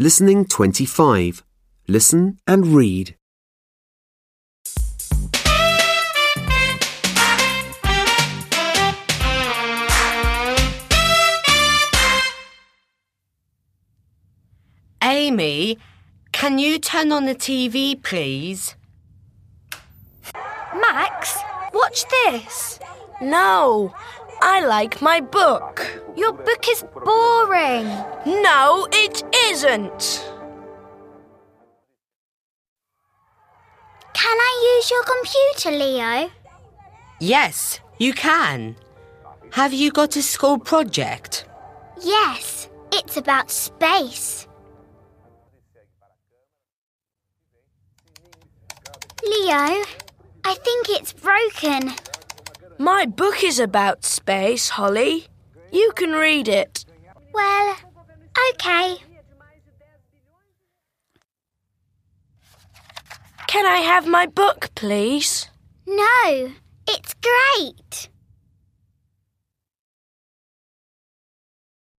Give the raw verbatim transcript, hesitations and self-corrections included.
Listening twenty-five. Listen and read. Amy, can you turn on the T V, please? Max, watch this. No, I like my book. Your book is boring. No, it isn't. Can I use your computer, Leo? Yes, you can. Have you got a school project? Yes, it's about space. Leo, I think it's broken. My book is about space, Holly. You can read it. Well, okay. Can I have my book, please? No, it's great.